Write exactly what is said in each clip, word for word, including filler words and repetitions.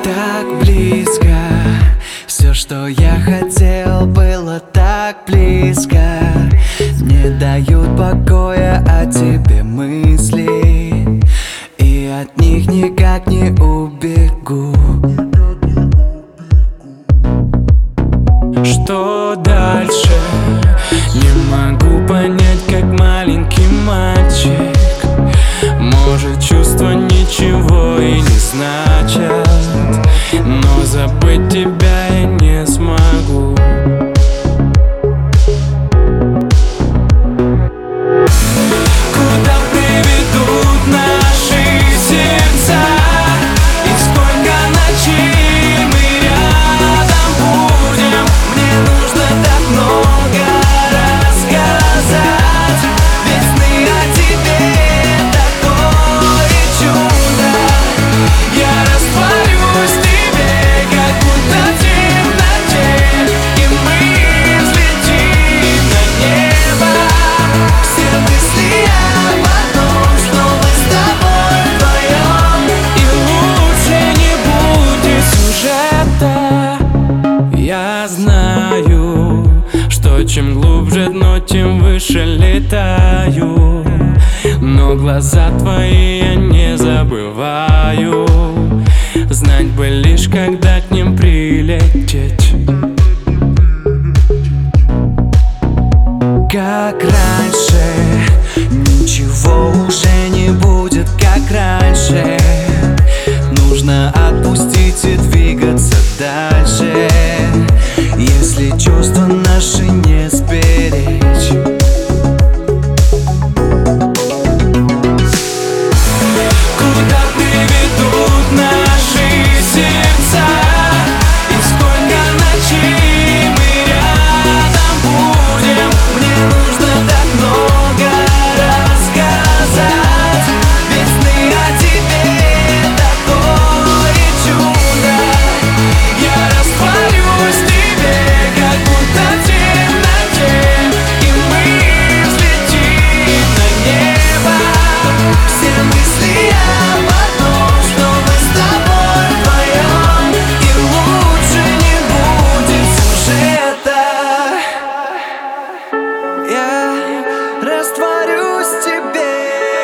так близко, все, что я хотел, было так близко. Не дают покоя о тебе мысли, и от них никак не убегу. Что дальше? Не могу понять, как маленький мальчик. Может, чувства ничего и не значат, но забыть тебя я не смогу. Куда приведут наши сердца, и сколько ночей мы рядом будем. Мне нужно так много рассказать, ведь сны о тебе такое чудо. Я растворюсь в тебе, как будто в темноте, и мы взлетим на небо. Все мысли об одном, что мы с тобой вдвоем, и лучше не будет сюжета. Я знаю, что чем глубже дно, тем выше летаю, но глаза твои я не забываю. Знать бы лишь, когда к ним прилететь. Как раньше, ничего уже не будет, как раньше. Нужно отпустить и двигаться дальше, если чувства наши не сберечь. Куда приведут наши сердца, и сколько ночей мы рядом будем. Мне нужно так много рассказать, ведь сны о тебе такое чудо. Я растворюсь в тебе, как будто в темноте, и мы взлетим на небо. Все мысли об одном, что мы с тобой вдвоем, и лучше не будет сюжета. Я растворюсь в тебе,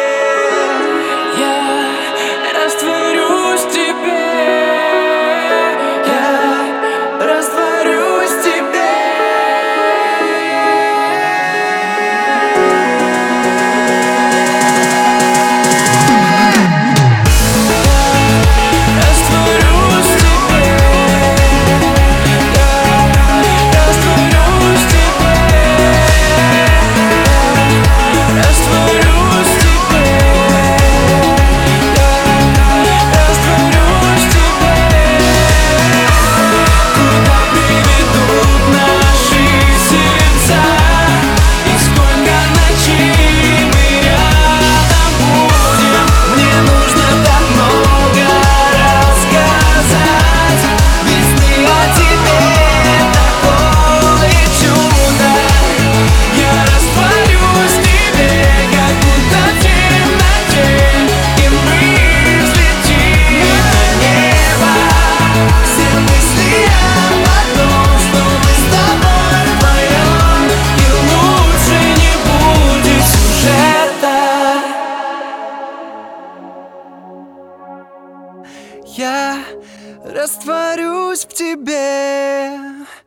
я растворюсь в тебе, я растворюсь в тебе. Растворюсь в тебе, я растворюсь в тебе, растворюсь в тебе, я растворюсь в тебе. Куда приведут наши сердца, и сколько ночей мы рядом будем. Мне нужно так много рассказать, ведь сны о тебе такое чудо. Я растворюсь в тебе, как будто в темноте, и мы взлетим на небо. Все мысли об одном, что мы с тобой вдвоем, и лучше не будет сюжета. Я растворюсь в тебе.